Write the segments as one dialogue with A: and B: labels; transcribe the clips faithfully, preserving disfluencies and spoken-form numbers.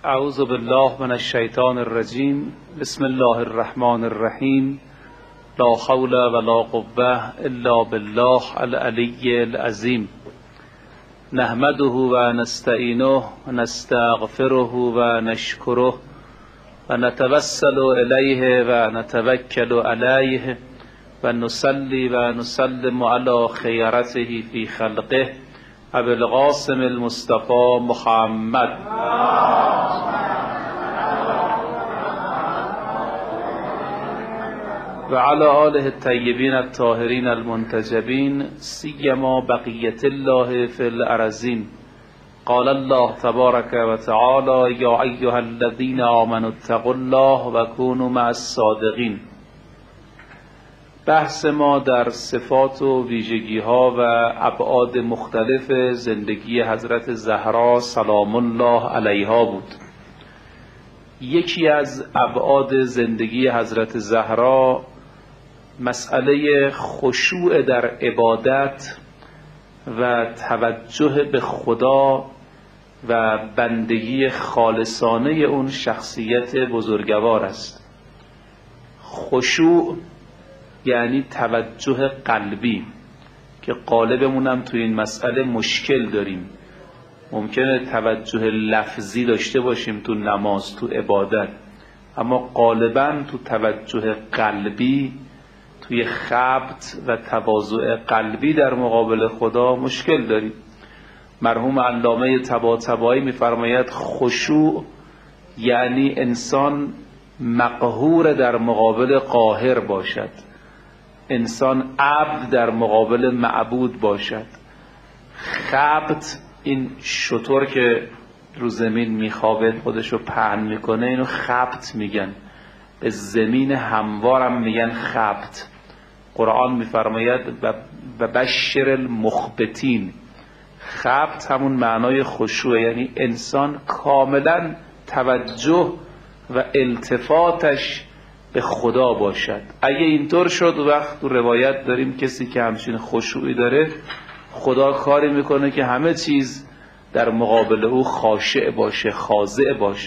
A: اعوذ بالله من الشیطان الرجیم. بسم الله الرحمن الرحیم. لا حول ولا قوة الا بالله العلی العظیم. نحمده و نستعینه و نستغفره و نشکره و نتوسل الیه و نتوکل علیه و نصلی و نسلم علی خیرته فی خلقه ابو القاسم المصطفى محمد و علی آله الطیبین الطاهرین المنتجبین سیما بقیت الله فی الارضین. قال الله تبارک و تعالی یا ایها الذین آمنوا اتقوا الله و کونوا مع الصادقین. بحث ما در صفات و ویژگی ها و ابعاد مختلف زندگی حضرت زهرا سلام الله علیها بود. یکی از ابعاد زندگی حضرت زهرا مسئله خشوع در عبادت و توجه به خدا و بندگی خالصانه اون شخصیت بزرگوار است. خشوع یعنی توجه قلبی که قالبمون هم توی این مسئله مشکل داریم. ممکنه توجه لفظی داشته باشیم تو نماز، تو عبادت، اما غالبا تو توجه قلبی، توی خبط و تواضع قلبی در مقابل خدا مشکل داریم. مرحوم علامه طباطبایی میفرماید خشوع یعنی انسان مقهور در مقابل قاهر باشد، انسان عبد در مقابل معبود باشد. خبط این شتر که رو زمین میخوابه خودشو پهن میکنه اینو خبط میگن. به زمین هموارم میگن خبط. قرآن میفرماید و بشر المخبتین. خبط همون معنای خشوع، یعنی انسان کاملا توجه و التفاتش به خدا باشد. اگه اینطور شد وقت تو روایت داریم کسی که همچین خشوعی داره خدا کاری میکنه که همه چیز در مقابل او خاشع باشه، خاضع باشه.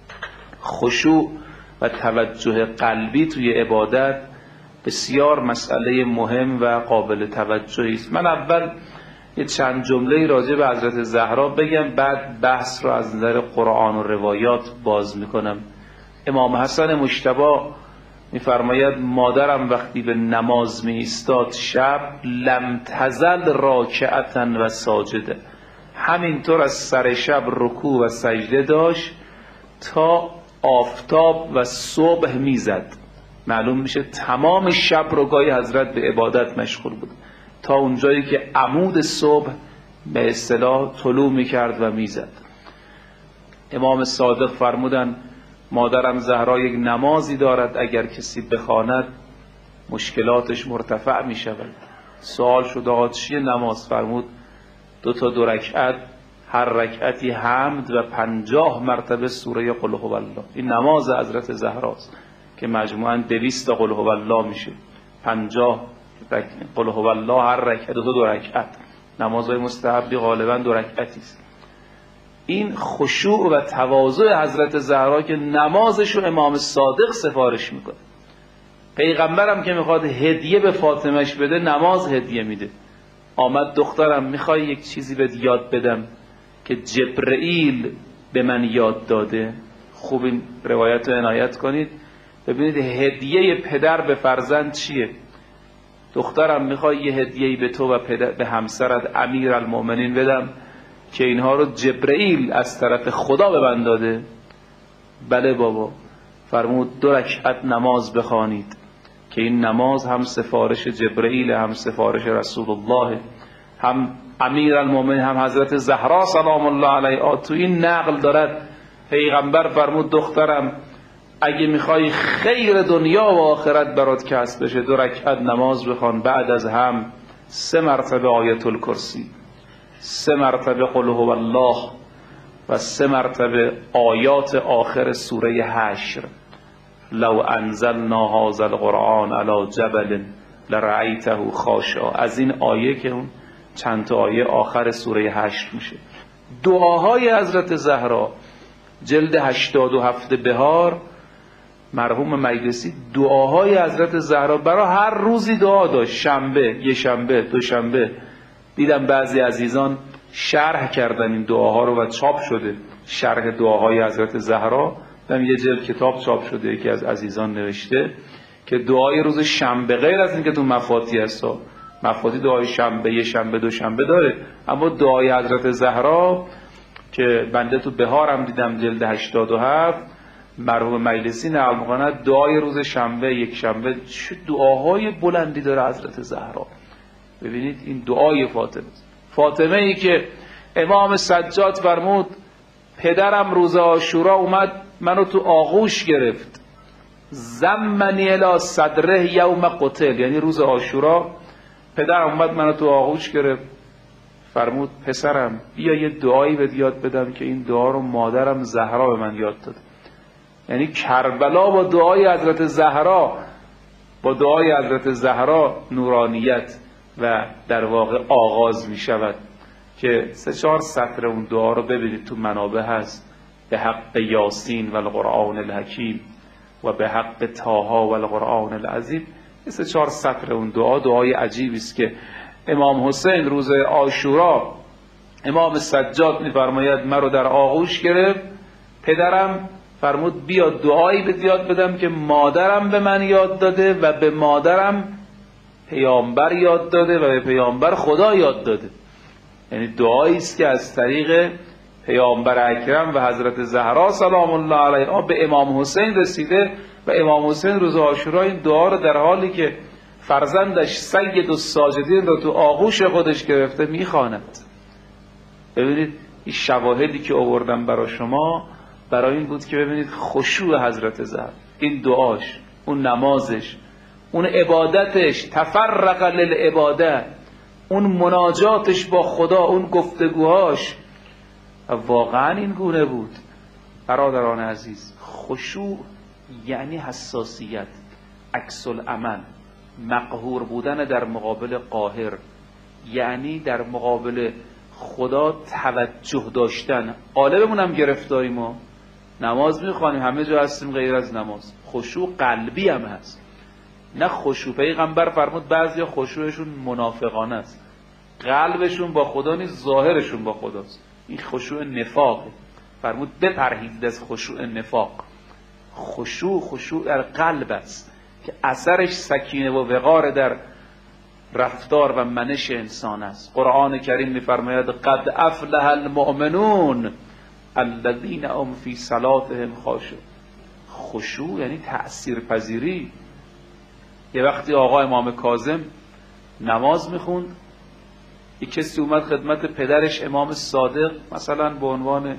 A: خشوع و توجه قلبی توی عبادت بسیار مسئله مهم و قابل توجهی است. من اول یه چند جمله راجع به حضرت زهرا بگم، بعد بحث رو از نظر قرآن و روایات باز میکنم. امام حسن مجتبی میفرماید مادرم وقتی به نماز می ایستاد شب لم تزل راکعتا و ساجده، همینطور از سر شب رکوع و سجده داشت تا آفتاب و صبح میزد. معلوم میشه تمام شب رو گاهی حضرت به عبادت مشغول بود تا اونجایی که عمود صبح به اصطلاح طلوع میکرد و میزد. امام صادق فرمودن مادرم زهرا یک نمازی دارد اگر کسی بخواند مشکلاتش مرتفع می شود. سوال شد آقا چیه نماز؟ فرمود دو تا دو رکعت، هر رکعتی حمد و پنجاه مرتبه سوره قل هو الله. این نماز حضرت زهراست که مجموعاً دویست قل هو الله میشه. پنجاه قل هو الله هر رکعت دو تا دو رکعت. نمازهای مستحبی غالباً دو رکعتی است. این خشوع و تواضع حضرت زهرا که نمازشو امام صادق سفارش میکنه. پیغمبرم که میخواد هدیه به فاطمهش بده نماز هدیه میده. آمد دخترم میخوای یک چیزی بهت یاد بدم که جبرئیل به من یاد داده؟ خوب این روایت رو عنایت کنید ببینید هدیه پدر به فرزند چیه. دخترم میخوای یه هدیه‌ای به تو و پدر به همسرت امیرالمؤمنین بدم که اینها رو جبرئیل از طرف خدا به من داده؟ بله بابا. فرمود دو رکعت نماز بخوانید که این نماز هم سفارش جبرئیل، هم سفارش رسول الله، هم امیرالمؤمنین، هم حضرت زهرا سلام الله علیها. تو این نقل دارد پیغمبر فرمود دخترم اگه میخوای خیر دنیا و آخرت برات کسب بشه دو رکعت نماز بخوان، بعد از هم سه مرتبه آیت الکرسی، سه مرتبه قل هو الله و سه مرتبه آیات آخر سوره حشر. لو انزلنا هذا القرآن على جبل لرأیته خاشعا. از این آیه که اون چند تا آیه آخر سوره حشر میشه. دعاهای حضرت زهرا جلد هشتاد و هفت بهار مرحوم مجلسی دعاهای حضرت زهرا برای هر روزی دعا داشت. شنبه، یه شنبه، دو شنبه. دیدم بعضی عزیزان شرح کردن این دعاها رو و چاپ شده شرح دعاهای حضرت زهرا. دیدم یه جلد کتاب چاپ شده، یکی از عزیزان نوشته که دعای روز شنبه غیر از این که تو مفاتی هست، مفاتی دعای شنبه، یه شنبه، دو شنبه داره، اما دعای حضرت زهرا که بنده تو بهار هم دیدم جلد هشتاد و هفت مرحوم مجلسی نقل می‌کنه دعای روز شنبه، یک شنبه، چه دعاهای بلندی داره حضرت زهرا. ببینید این دعای فاطمه فاطمه ای که امام سجاد فرمود پدرم روز عاشورا اومد منو تو آغوش گرفت، زمنی الی صدره یوم قتل، یعنی روز عاشورا پدرم اومد منو تو آغوش گرفت فرمود پسرم بیا یه دعایی بهت یاد بدم که این دعا رو مادرم زهرا به من یاد داد. یعنی کربلا با دعای حضرت زهرا با دعای حضرت زهرا نورانیت و در واقع آغاز می شود که سه چهار سطر اون دعا رو ببینید تو منابع هست. به حق یاسین و القرآن الحکیم و به حق طاها و القرآن العظیم. سه چهار سطر اون دعا دعای عجیبی است که امام حسین روز عاشورا امام سجاد می‌فرماید مرا در آغوش گرفت، پدرم فرمود بیا دعایی به یاد بدم که مادرم به من یاد داده و به مادرم پیامبر یاد داده و به پیامبر خدا یاد داده. یعنی دعایی است که از طریق پیامبر اکرم و حضرت زهرا سلام الله علیها به امام حسین رسیده و امام حسین روز عاشورا این دعا رو در حالی که فرزندش سید الساجدین رو تو آغوش خودش گرفته میخواند. ببینید این شواهدی که آوردم برای شما برای این بود که ببینید خشوع حضرت زهرا، این دعاش، اون نمازش، اون عبادتش، تفرق للعباده، اون مناجاتش با خدا، اون گفتگوهاش واقعا این گونه بود. برادران عزیز، خشوع یعنی حساسیت، عکس العمل، مقهور بودن در مقابل قاهر، یعنی در مقابل خدا توجه داشتن. قالبمون هم گرفتاریم، ما نماز میخوانیم همه جا هستیم غیر از نماز. خشوع قلبی هم هست، نه خشوع. پیغمبر فرمود بعضیا خشوعشون منافقانه است، قلبشون با خدا نیست، ظاهرشون با خداست. این خشوع نفاقه. فرمود بپرهیزید از خشوع نفاق. خشوع خشوع در قلب است که اثرش سکینه و وقار در رفتار و منش انسان است. قرآن کریم می‌فرماید قد افلح المؤمنون الذین هم فی صلاتهم خاشعون. خشوع یعنی تأثیر پذیری. یه وقتی آقا امام کاظم نماز میخوند، یک کسی اومد خدمت پدرش امام صادق مثلا به عنوان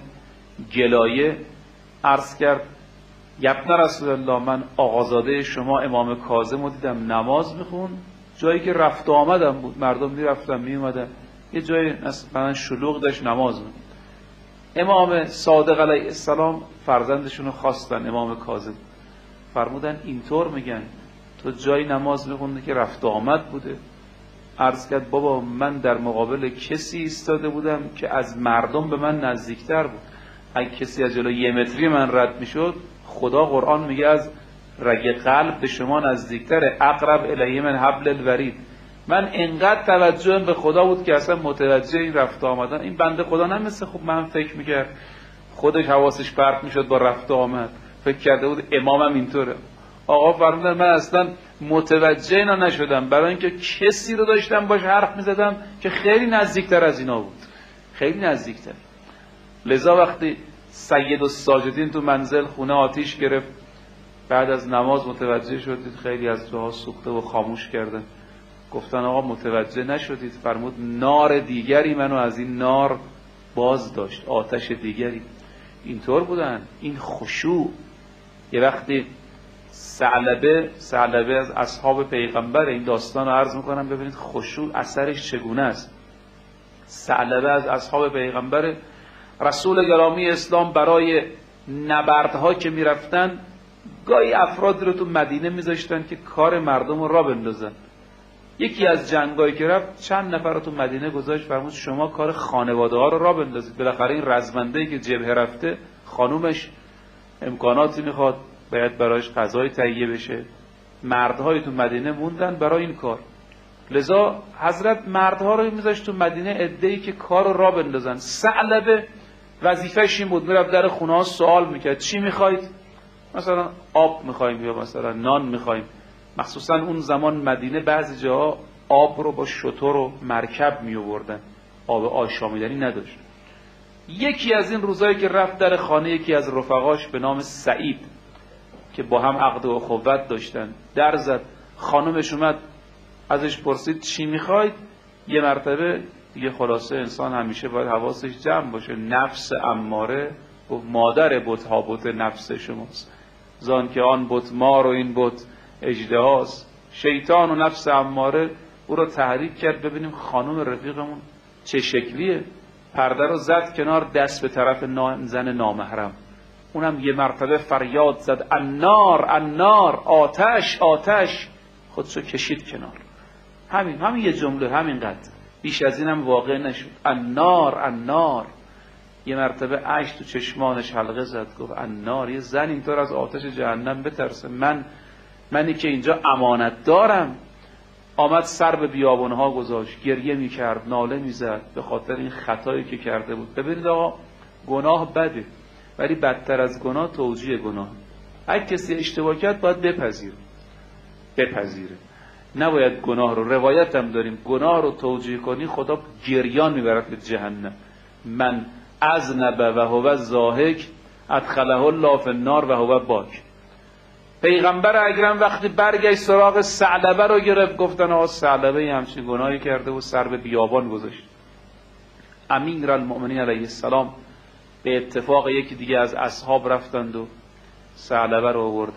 A: گلایه عرض کرد یبن رسول الله من آقازاده شما امام کاظم رو دیدم نماز میخوند، جایی که رفت و آمدم بود، مردم می رفتن می اومدن، یه جایی مثلا شلوغ داشت نماز میخوند. امام صادق علیه السلام فرزندشون رو خواستن امام کاظم، فرمودن اینطور میگن تو جایی نماز میخوندی که رفت و آمد بوده؟ عرض کرد بابا من در مقابل کسی ایستاده بودم که از مردم به من نزدیکتر بود. اگه کسی از جلوی یه متری من رد میشد، خدا قرآن میگه از رگ قلب به شما نزدیکتره، اقرب الیه من حبل الورید. من انقدر توجهم به خدا بود که اصلا متوجه این رفت آمدن این بنده خدا نمیسه. خب من فکر میکرد خودش حواسش پرت میشد با رفت آمد، فکر کرده بود امامم اینطوره. آقا فرمودن من اصلا متوجه اینا نشدم، برای اینکه کسی رو داشتم باش حرف میزدم که خیلی نزدیکتر از اینا بود، خیلی نزدیکتر. لذا وقتی سید الساجدین تو منزل خونه آتیش گرفت، بعد از نماز متوجه شدید خیلی از جاها سوخته و خاموش کردن. گفتن آقا متوجه نشدید؟ فرمود نار دیگری منو از این نار باز داشت، آتش دیگری. اینطور بودن. این خشوع. یه وقتی ثعلبه ثعلبه از اصحاب پیغمبر، این داستان رو عرض میکنم ببینید خشوع اثرش چگونه است. ثعلبه از اصحاب پیغمبر، رسول گرامی اسلام برای نبردها که میرفتن گاهی افراد رو تو مدینه میذاشتن که کار مردم رو را بندازن. یکی از جنگایی که رفت چند نفر رو تو مدینه گذاشت، فرمود شما کار خانواده ها رو راه بندازید. بالاخره این رزمنده‌ای که جبهه رفته خانومش امکاناتی میخواد، باید برایش غذای تهیه بشه. مردهای تو مدینه موندن برای این کار، لذا حضرت مردها رو میذاشت تو مدینه، عده‌ای که کار رو راه بندازن. ثعلبه وظیفه‌ش این بود میرفت در خونه ها سوال میکرد چی میخواید؟ مثلا آب میخوایم یا مثلا نان میخوایم. مخصوصا اون زمان مدینه بعضی جاها آب رو با شتر و مرکب میآوردن، آب آشامیدنی نداشت. یکی از این روزایی که رفت در خانه یکی از رفقاش به نام سعید که با هم عقد و اخوت داشتن، در زد. خانمش اومد ازش پرسید چی میخواید؟ یه مرتبه دیگه خلاصه انسان همیشه باید حواسش جمع باشه. نفس اماره و مادر بت ها بت نفس شماست، زان که آن بت مار و این بت اژدهاست. شیطان و نفس اماره او رو تحریک کرد ببینیم خانم رفیقمون چه شکلیه. پرده رو زد کنار، دست به طرف زن نامحرم. اونم یه مرتبه فریاد زد النار النار، آتش آتش، خودشو کشید کنار. همین همین یه جمله، همینقدر، بیش از اینم واقع نشد. النار النار. یه مرتبه اشک تو چشمانش حلقه زد، گفت النار، یه زن اینطور از آتش جهنم بترسه؟ من منی که اینجا امانت دارم. آمد سر به بیابانها گذاشت، گریه میکرد، ناله میزد به خاطر این خطایی که کرده بود. ببینید آقا، گناه بده، ولی بدتر از گناه توجیه گناه. هر کسی اشتباه کرد باید بپذیره بپذیره نباید گناه رو، روایت هم داریم، گناه رو توجیه کنی خدا گریان میبرد به جهنم. من اذنب و هو ضاحک ادخله الله فی النار و هو باک. پیغمبر اکرم وقتی برگشت سراغ ثعلبه رو گرفت، گفتن آقا ثعلبه همچین گناهی کرده و سر به بیابان گذاشت. امیرالمؤمنین علیه السلام به اتفاق یکی دیگه از اصحاب رفتند و ثعلبه رو آوردن.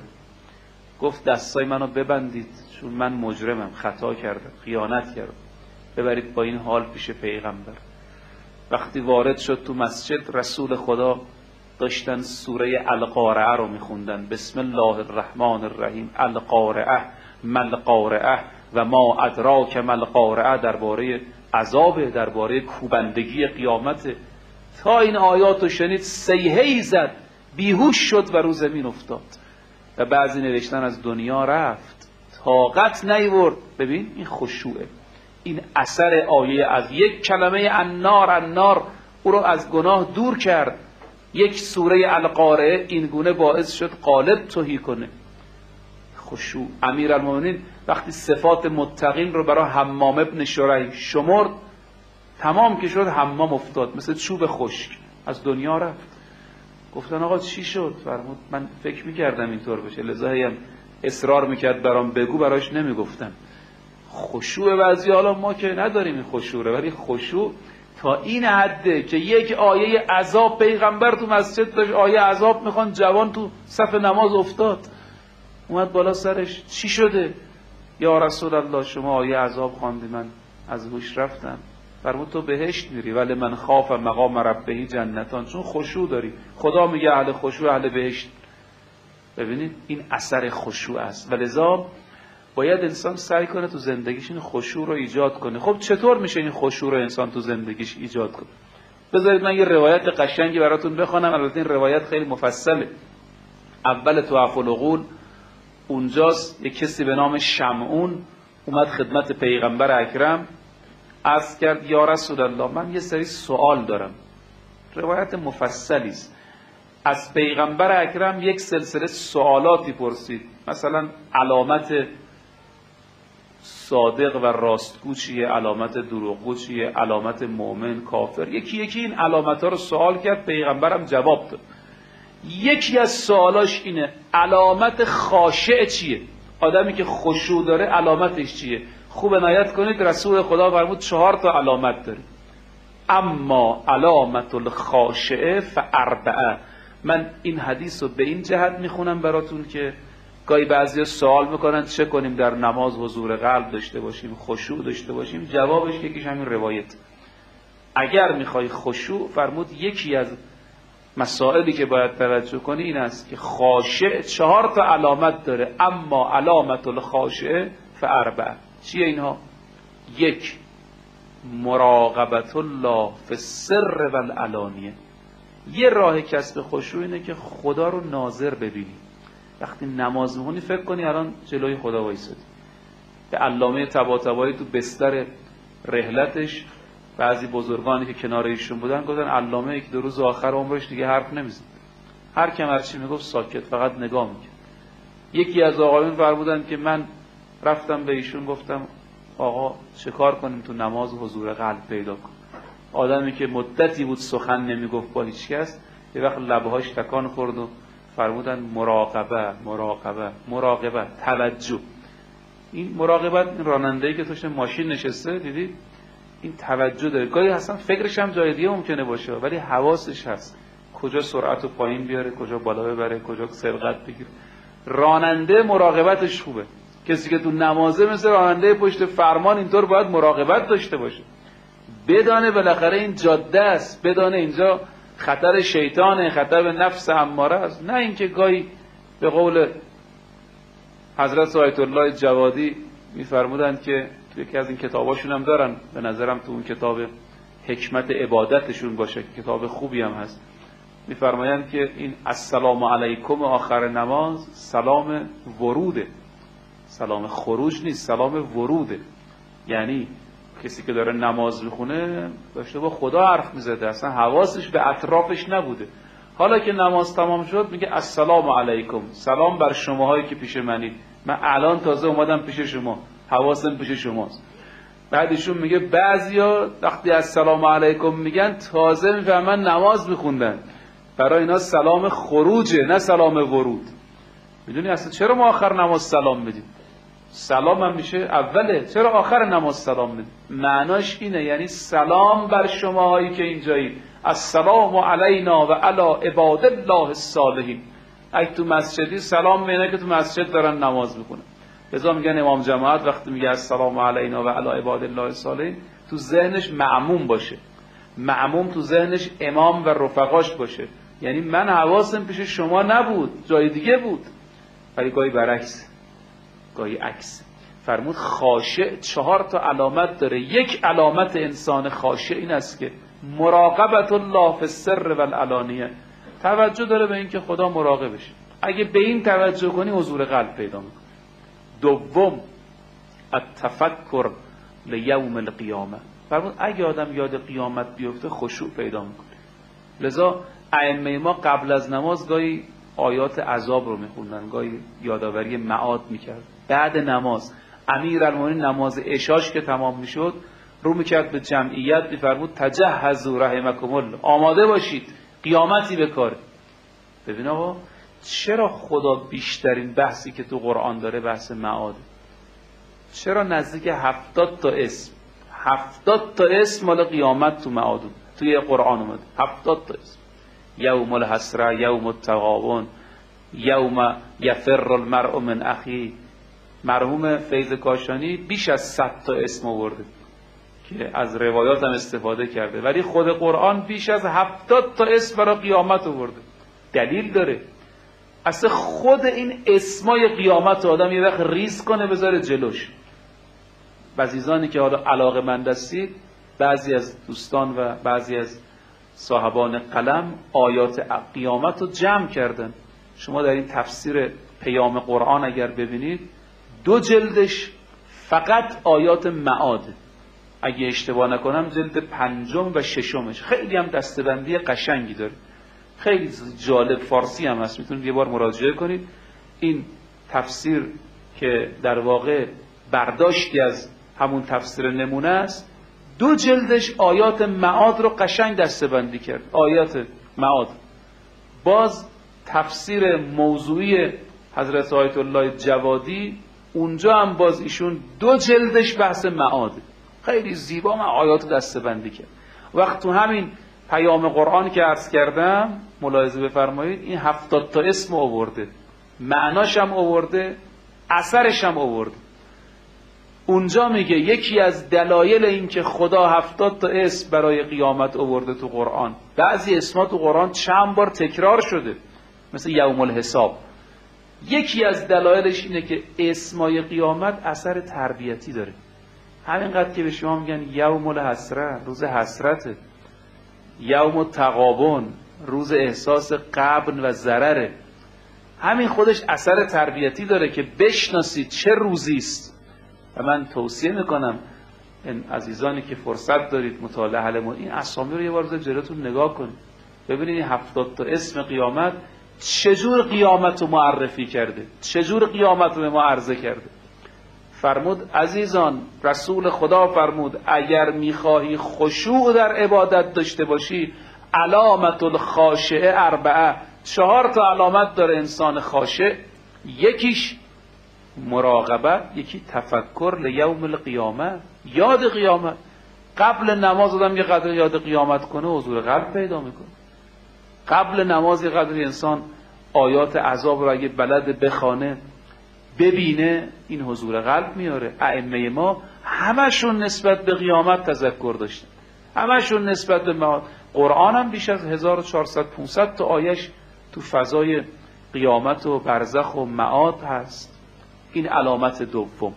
A: گفت دستای منو ببندید چون من مجرمم، خطا کردم، خیانت کردم، ببرید با این حال پیش پیغمبر. وقتی وارد شد تو مسجد، رسول خدا داشتن سوره القارعه رو میخوندن. بسم الله الرحمن الرحیم. القارعه ملقارعه و ما ادراک ملقارعه، درباره عذاب، درباره کوبندگی قیامت. تا این آیات رو شنید صیحه‌ای زد، بیهوش شد و رو زمین افتاد. و بعضی نوشتن از دنیا رفت، طاقت نیورد. ببین این خشوعه، این اثر آیه از یک کلمه النار النار او رو از گناه دور کرد. یک سوره القارعه این گونه باعث شد قالب تهی کنه. خشوع. امیرالمومنین وقتی صفات متقین رو برای حمام ابن شریح شمرد، تمام که شد حمام افتاد مثل چوب خشک، از دنیا رفت. گفتن آقا چی شد؟ فرمود من فکر میکردم اینطور بشه، لذا هم اصرار میکرد برام بگو، براش نمیگفتم. خشوع بعضی حالا ما که نداریم این خشوع رو، ولی خشوع تا این حده که یک آیه عذاب پیغمبر تو مسجد داشت، آیه عذاب میخوان، جوان تو صف نماز افتاد، اومد بالا سرش چی شده؟ یا رسول الله شما آیه عذاب خواندی من از هوش رفتم. فرمود تو بهشت میری، ولی من خاف مقام ربه جنتان، چون خشوع داری. خدا میگه اهل خشوع اهل بهشت. ببینید این اثر خشوع است، ولذا باید انسان سعی کنه تو زندگیش این خشوع رو ایجاد کنه. خب چطور میشه این خشوع رو انسان تو زندگیش ایجاد کنه؟ بذارید من یه روایت قشنگی براتون بخونم. البته این روایت خیلی مفصله. اول تحف العقول اونجاست، یک کسی به نام شمعون اومد خدمت پیغمبر اکرم، عرض کرد یا رسول الله من یه سری سوال دارم. روایت مفصلی است. از پیغمبر اکرم یک سلسله سوالاتی پرسید، مثلا علامت صادق و راستگو چیه، علامت دروغگو چیه، علامت مؤمن کافر، یکی یکی این علامت ها رو سوال کرد. پیغمبرم جواب داد. یکی از سوالاش اینه علامت خاشع چیه؟ آدمی که خشوع داره علامتش چیه؟ خوب عنایت کنید رسول خدا فرمود چهار تا علامت داره. اما علامت الخاشعه فاربعه. من این حدیث رو به این جهت میخونم براتون که گاهی بعضی سوال میکنن چه کنیم در نماز حضور قلب داشته باشیم، خشوع داشته باشیم؟ جوابش یکیش همین روایت. اگر میخوای خشوع، فرمود یکی از مسائلی که باید توجه کنی این است که خاشع چهار تا علامت داره. اما علامت الخاشعه فاربعه. چیه اینها؟ یک، مراقبت الله فی السر و العلانیه. یه راه کسب خشوع اینه که خدا رو ناظر ببینی. وقتی نماز میخونی فکر کنی الان جلوی خدا وایسادی. به علامه طباطبایی تو بستر رحلتش بعضی بزرگانی که کنار ایشون بودن گفتن علامه یک دو روز آخر عمرش دیگه حرف نمیزد، هر کم هرچی میگفت ساکت، فقط نگاه میکرد. یکی از آقایون فرمودن که من رفتم به ایشون گفتم آقا چه کار کنیم تو نماز حضور قلب پیدا کن؟ آدمی که مدتی بود سخن نمیگفت با هیچ کس، یه وقت لبهاش تکان خورد و فرمودن مراقبه مراقبه مراقبه توجه. این مراقبت راننده‌ای که توش ماشین نشسته دیدید این توجه داره، گاهی اصلا فکرش هم جای دیگه ممکنه باشه ولی حواسش هست کجا سرعت رو پایین بیاره، کجا بالا ببره، کجا سرعت بگیره. راننده مراقبتش خوبه. کسی که تو نمازه مثل راننده پشت فرمان اینطور باید مراقبت داشته باشه، بدانه بالاخره این جاده است، بدانه اینجا خطر شیطانه، خطر به نفس اماره است. نه اینکه گاهی به قول حضرت آیت الله جوادی میفرمودند که تو یکی از این کتاباشون هم دارن، به نظرم تو اون کتاب حکمت عبادتشون باشه که کتاب خوبی هم هست، میفرمایند که این السلام علیکم آخر نماز سلام وروده، سلام خروج نیست، سلام وروده. یعنی کسی که داره نماز میخونه داشته با خدا حرف میزده، اصلا حواسش به اطرافش نبوده. حالا که نماز تمام شد میگه السلام علیکم، سلام بر شماهایی که پیش منید، من الان تازه اومدم پیش شما، حواسم پیش شماست. بعدشون میگه بعضیا وقتی السلام علیکم میگن تازه میفهمن نماز میخوندن، برای اینا سلام خروجه نه سلام ورود. میدونی اصلا چرا ما آخر نماز سلام بدیم؟ سلام هم میشه اوله، چرا آخر نماز سلام بدیم؟ معناش اینه، یعنی سلام بر شماهایی که اینجایید، السلام علینا و علی عباد الله الصالحین. اگه تو مسجدی سلام میینه که تو مسجد دارن نماز میکنن. لذا میگن امام جماعت وقتی میگه السلام علینا و علی عباد الله الصالحین تو ذهنش معموم باشه، معموم تو ذهنش امام و رفقاش باشه، یعنی من حواسم پیش شما نبود، جای دیگه بود. ولی گاهی برعکس، گاهی عکس. فرمود خاشع چهار تا علامت داره. یک علامت انسان خاشع این است که مراقبت الله فی السر و العلانیه، توجه داره به این که خدا مراقبشه. اگه به این توجه کنی حضور قلب پیدا میکنی. دوم التفکر لیوم القیامه. فرمود اگه آدم یاد قیامت بیفته خشوع پیدا میکنه. لذا ائمه ما قبل از نماز گاهی آیات عذاب رو میخوندن، گاهی یادآوری معاد میکرد. بعد نماز امیرالمومنین نماز عشاش که تمام میشد رو میکرد به جمعیت میفرمود تجهزوا رحمکم الله، آماده باشید قیامتی به کاره. ببین آقا چرا خدا بیشترین بحثی که تو قرآن داره بحث معاده؟ چرا نزدیک هفتاد تا اسم هفتاد تا اسم مال قیامت تو معاد توی قرآن اومد؟ هفتاد تا اسم. یوم الحسره، یوم التغابن، یوم یفر المرء من اخی. مرحوم فیض کاشانی بیش از صد تا اسم آورده که از روایات هم استفاده کرده، ولی خود قرآن بیش از هفتاد تا اسم برای قیامت آورده. دلیل داره. اصلا خود این اسمای قیامت آدم یه وقت ریز کنه بذاره جلوش. عزیزانی که حالا علاقه مند هستید، بعضی از دوستان و بعضی از صاحبان قلم آیات قیامت رو جمع کردن. شما در این تفسیر پیام قرآن اگر ببینید دو جلدش فقط آیات معاده. اگه اشتباه نکنم جلد پنجم و ششمش خیلی هم دستبندی قشنگی داره، خیلی جالب، فارسی هم هست، میتونید یه بار مراجعه کنید. این تفسیر که در واقع برداشتی از همون تفسیر نمونه است، دو جلدش آیات معاد رو قشنگ دستبندی کرد. آیات معاد. باز تفسیر موضوعی حضرت آیت الله جوادی، اونجا هم باز ایشون دو جلدش بحث معاده، خیلی زیبا من آیات دستبندی کرد. وقت تو همین پیام قرآن که عرض کردم ملاحظه بفرمایید، این هفتاد تا اسم آورده، معناش هم آورده، اثرش هم آورده. اونجا میگه یکی از دلایل این که خدا هفتاد تا اسم برای قیامت آورده تو قرآن، بعضی اسما تو قرآن چند بار تکرار شده مثل یوم الحساب، یکی از دلایلش اینه که اسمای قیامت اثر تربیتی داره. همینقدر که به شما میگن یوم الحسره، روز حسرته، یوم التغابن، روز احساس غبن و ضرره. همین خودش اثر تربیتی داره که بشناسید چه روزی است. و من توصیه میکنم این عزیزانی که فرصت دارید مطالعه حل این اسامی رو یه بار جلوتون نگاه کنید، ببینید این هفتاد تا اسم قیامت چجور قیامت رو معرفی کرده، چجور قیامت رو به ما عرضه کرده. فرمود عزیزان، رسول خدا فرمود اگر میخواهی خشوع در عبادت داشته باشی، علامت الخاشعه اربعه، چهار تا علامت داره انسان خاشع. یکیش مراقبت، یکی تفکر لیوم القیامه، یاد قیامت. قبل نماز آدم یه قدر یاد قیامت کنه حضور قلب پیدا میکنه. قبل نماز یه قدر انسان آیات عذاب رو اگه بلد بخونه ببینه، این حضور قلب میاره. ائمه ما همشون نسبت به قیامت تذکر داشتن، همشون نسبت به معاد. قرآن هم بیش از هزار و چهارصد پانصد تا آیش تو فضای قیامت و برزخ و معاد هست. این علامت دوم.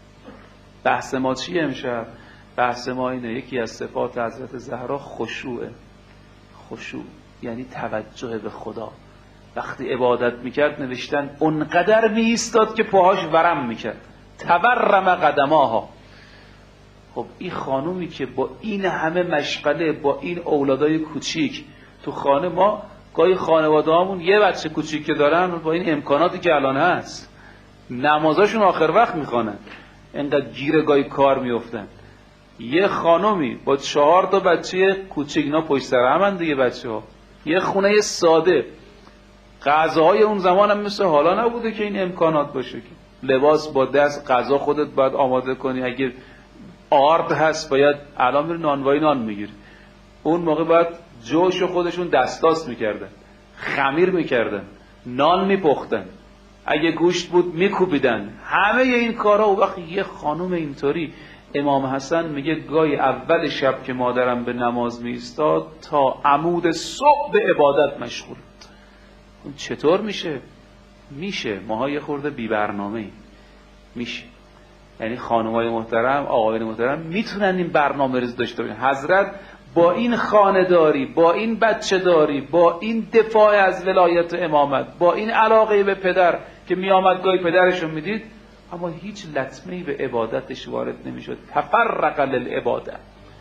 A: بحث ما چیه امشب؟ بحث ما اینه، یکی از صفات حضرت زهرا خشوعه. خشوع یعنی توجه به خدا. وقتی عبادت میکرد نوشتن اونقدر می ایستاد که پاهاش ورم میکرد، تورم قدماها. خب این خانومی که با این همه مشغله، با این اولادای کوچیک تو خانه، ما گاهی خانواده هامون یه بچه کوچیک که دارن با این امکاناتی که الان هست نمازاشون آخر وقت میخوانن، اینقدر گیر گاهی کار میفتن. یه خانومی با چهار تا بچه کوچیک، اینا پشت سر همن دیگه بچه ها، یه خونه ساده، غذاهای اون زمان هم مثل حالا نبوده که این امکانات باشه که لباس با دست، غذا خودت باید آماده کنی، اگه آرد هست باید الان میره نانوایی نان میگیری، اون موقع باید جوش خودشون دستاس میکردن، خمیر میکردن، نان میپختن، اگه گوشت بود میکوبیدن، همه این کارا. و وقتی یه خانم اینطوری، امام حسن میگه گاهی اول شب که مادرم به نماز میایستاد تا عمود صبح به عبادت مشغول. اون چطور میشه؟ میشه. ماها یه خورده بی برنامه ایم. میشه. یعنی خانمای محترم، آقایان محترم میتونن این برنامه ریز داشته باشن. حضرت با این خانه‌داری، با این بچه داری، با این دفاع از ولایت امامت، با این علاقه به پدر که میامد گاهی پدرشو میدید، اما هیچ لطمه‌ای به عبادتش وارد نمیشد. تفرق للعباده.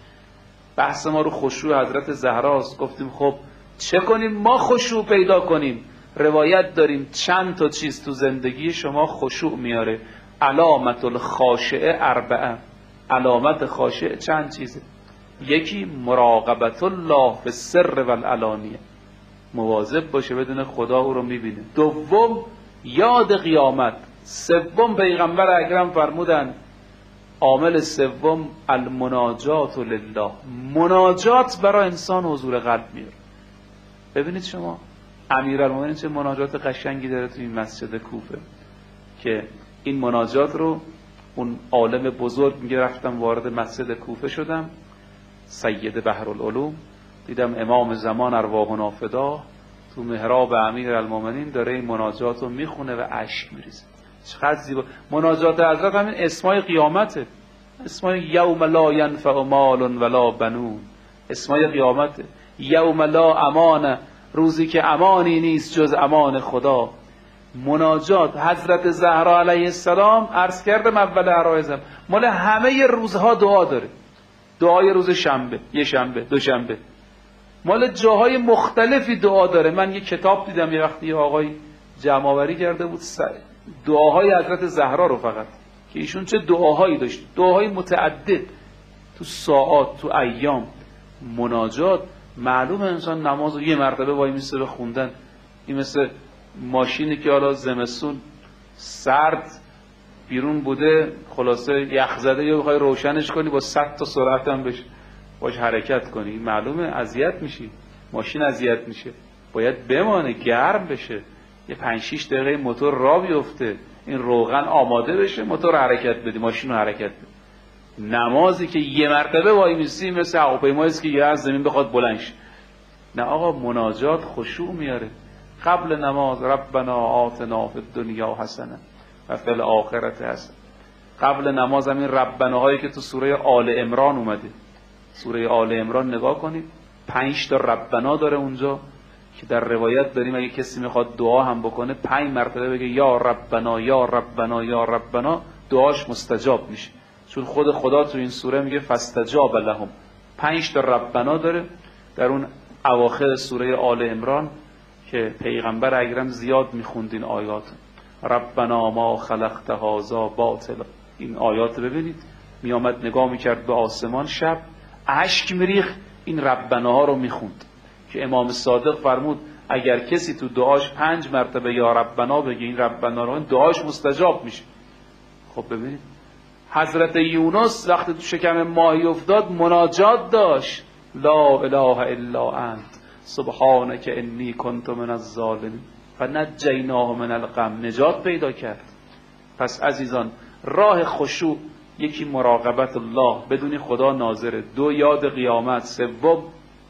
A: بحث ما رو خشوع حضرت زهراست. گفتیم خب چه کنیم ما خشوع پیدا کنیم؟ روایت داریم چند تا چیز تو زندگی شما خشوع میاره. علامت الخاشعه اربعه. علامت خاشع چند چیزه. یکی مراقبت الله به سر و العلانیه، مواظب باشه بدون خدا او رو میبینه. دوم یاد قیامت. سوم پیغمبر اکرم فرمودن عامل سوم المناجات لله، مناجات برای انسان حضور قلب میاره. ببینید شما امیرالمومنین چه مناجات قشنگی داره تو این مسجد کوفه، که این مناجات رو اون عالم بزرگ میگه رفتم وارد مسجد کوفه شدم، سید بحرالعلوم، دیدم امام زمان ارواحنا فدا تو محراب امیرالمومنین داره این مناجات رو میخونه و اشک میریزه. چقدر زیبا. مناجات حضرت همین اسمای قیامته، اسمای یوم لا ینفع مال ولا بنون، اسمای قیامته. یوم لا امان، روزی که امانی نیست جز امان خدا. مناجات حضرت زهرا علیه السلام، عرض کردم اول عرایزم، مال همه روزها دعا داره. دعای روز شنبه، یه شنبه، دو شنبه، مال جاهای مختلفی دعا داره. من یه کتاب دیدم یه وقتی آقای جمع آوری کرده بود دعاهای حضرت زهرا رو، فقط که ایشون چه دعاهایی داشت، دعاهای متعدد تو ساعات، تو ایام. مناجات معلومه انسان نماز رو یه مرتبه وای میسته به خوندن، این مثل ماشینی که حالا زمستون سرد بیرون بوده، خلاصه یخ زده، یا بخوای روشنش کنی با صد تا سرعت هم بشه باش حرکت کنی، معلومه اذیت میشی، ماشین اذیت میشه، باید بمانه گرم بشه، یه پنج شش دقیقه موتور راه بیفته، این روغن آماده بشه، موتور حرکت بدی، ماشین رو حرکت بدی. نمازی که یه مرتبه وای میسی مثل هواپیمایی است که یه از زمین بخواد بلند شه. نه آقا، مناجات خشوع میاره. قبل نماز ربنا آتنا فی الدنیا حسنه و فی الاخره حسنه. قبل نماز همین ربناهایی که تو سوره آل عمران اومده، سوره آل عمران نگاه کنید، پنج تا ربنا داره اونجا که در روایت داریم اگه کسی میخواد دعا هم بکنه پنج مرتبه بگه یا ربنا یا ربنا یا ربنا، دعاش مستجاب میشه، چون خود خدا تو این سوره میگه فاستجاب لهم. پنج تا ربنا داره در اون اواخر سوره آل عمران که پیغمبر اکرم زیاد میخوند این آیات. ربنا ما خلقت هذا باطلا، این آیات ببینید، میامد نگاه میکرد به آسمان شب، اشک میریخت، این ربناها رو میخوند که امام صادق فرمود اگر کسی تو دعاش پنج مرتبه یا ربنا بگه، این ربنا رو، دعاش مستجاب میشه. خب ببینید حضرت یونس وقتی تو شکم ماهی افتاد مناجات داشت، لا اله الا انت سبحانک انی کنت من الظالمین فنجیناه من الغم، نجات پیدا کرد. پس عزیزان راه خشوع یکی مراقبت الله، بدونی خدا ناظره، دو یاد قیامت، سوم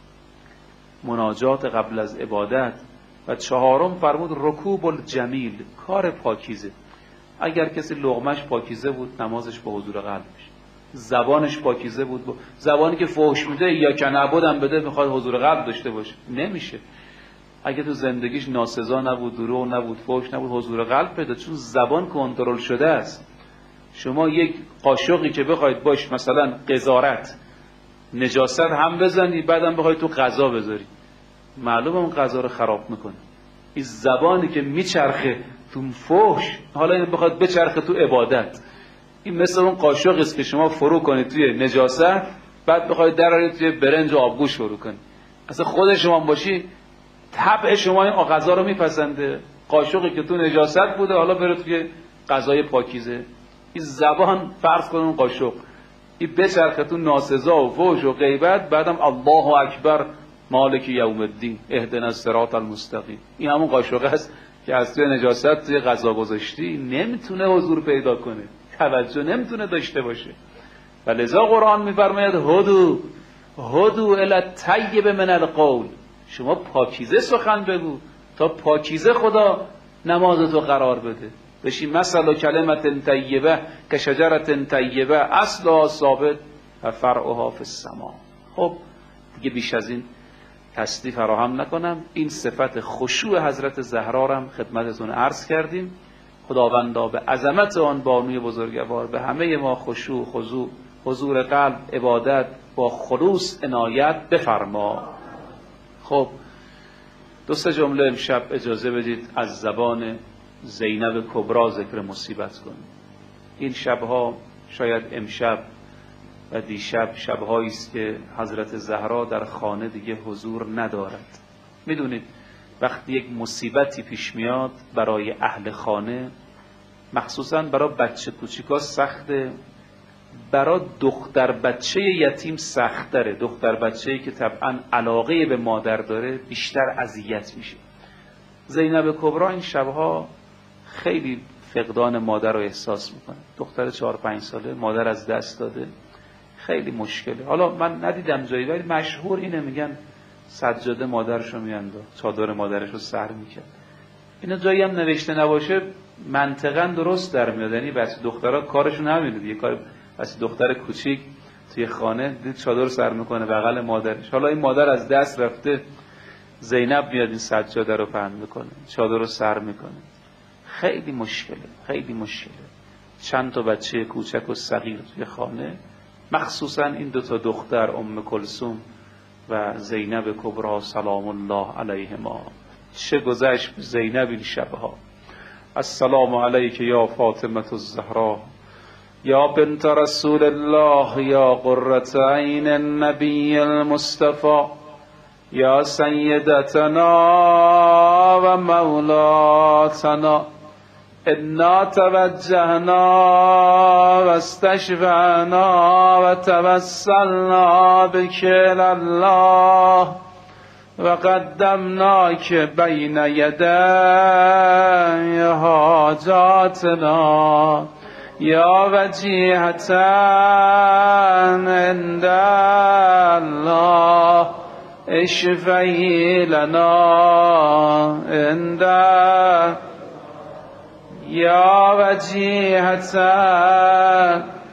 A: مناجات قبل از عبادت، و چهارم فرمود رکوب الجمیل، کار پاکیزه. اگر کسی لقمش پاکیزه بود نمازش با حضور قلب میشه، زبانش پاکیزه بود، با زبانی که فحش میده یا که نبودم بده میخواد حضور قلب داشته باشه، نمیشه. اگه تو زندگیش ناسزا نبود، دروغ نبود، فحش نبود، حضور قلب پیدا، چون زبان کنترل شده است. شما یک قاشقی که بخواید باش مثلا قذارت نجاست هم بزنی بعدم بخواید تو غذا بذاری، معلومه اون غذا رو خراب میکنه. این زبانی که میچرخه تو فحش، حالا این بخواد بچرخه تو عبادت، این مثل اون قاشقی است که شما فرو کنید توی نجاست بعد بخواید درارید توی برنج و آبگوشت فرو کنید. اصلا خود شما باشی طبع شما این غذا رو میپسنده، قاشقی که تو نجاست بوده حالا بره توی غذای پاکیزه. این زبان فرض کنون قاشق، این بچرخه تو ناسزا و فحش و غیبت، بعدم الله اکبر مالک یوم الدین اهدنا الصراط المستقیم، این همون قاشق است که از توی نجاست توی غذا گذاشتی، نمیتونه حضور پیدا کنه، توجه نمیتونه داشته باشه. و لذا قرآن میفرماید هدو هدو الی الطیب من القول، شما پاکیزه سخن بگو تا پاکیزه خدا نماز تو قرار بده. بشی مثل کلمت طیبه که شجرت طیبه اصلها ثابت و فرعها فی السما. خب دیگه بیش از این تصدیق فراهم نکنم، این صفت خشوع حضرت زهرا را خدمتتون عرض کردیم. خداوندا به عظمت آن بانوی بزرگوار به همه ما خشوع، خضوع، حضور قلب، عبادت با خلوص عنایت بفرما. خب دو سه جمله امشب اجازه بدید از زبان زینب کبرا ذکر مصیبت کنیم. این شبها شاید امشب و دیشب شبهایی است که حضرت زهرا در خانه دیگه حضور ندارد. میدونید وقتی یک مصیبتی پیش میاد برای اهل خانه، مخصوصا برای بچه کوچیکا سخته، برای دختر بچه یتیم سخت‌تره. دختر بچه‌ای که طبعا علاقه به مادر داره بیشتر اذیت میشه. زینب کبرا این شبها خیلی فقدان مادر رو احساس میکنه. دختر چهار پنج ساله، مادر از دست داده، خیلی مشکله. حالا من ندیدم جایی ولی مشهور اینه، میگن سجاده مادرشو میانداخت، چادر مادرشو سر میکرد. اینا جایی هم نوشته نباشه منطقاً درست در میاد، یعنی بچه دخترها کارشون همینه دیگه. کار بچه دختر کوچیک توی خانه دید چادر سر میکنه بغل مادرش، حالا این مادر از دست رفته، زینب میاد این سجاده رو پهن میکنه، چادر رو سر میکنه. خیلی مشکله، خیلی مشکله. چند تا بچه کوچک و صغیر توی خانه، مخصوصا این دو تا دختر ام کلثوم و زینب کبرا سلام الله علیهما. چه گذشت زینب این شبها. السلام علیک یا فاطمه الزهرا یا بنت رسول الله یا قرة عین النبی المصطفى یا سیدتنا و مولاتنا انا توجهنا و استشفعنا و توسلنا بک الله و قدمناک بین یدی حاجاتنا یا وجیهتا عند الله اشفعی لنا عند یا وجیهتا